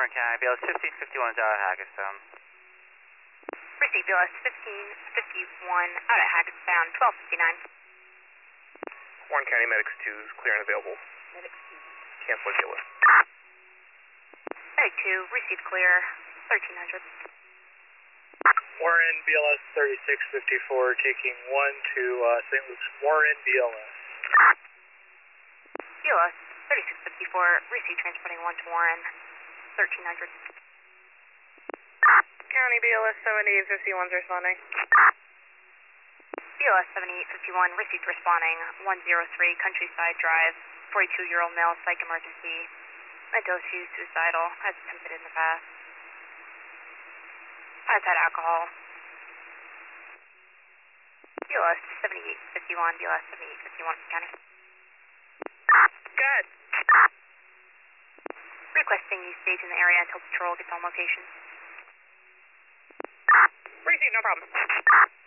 Warren County, BLS 1551 is out of Hackettstown. Received BLS 1551 out at Hackettstown, 1259. Warren County Medics 2 is clear and available. Medics 2. Cancel BLS. Medic 2, received clear, 1300. Warren, BLS 3654, taking 1 to St. Luke's. Warren, BLS. BLS 3654, received transporting 1 to Warren, 1300. County BLS 7851 is responding. BLS 7851, received responding, 103 Countryside Drive, 42-year-old male, psych emergency, mental issues, suicidal, has attempted in the past, has had alcohol. BLS 7851, BLS 7851, County. Good. Requesting you stage in the area until patrol gets on location. Receive, no problem.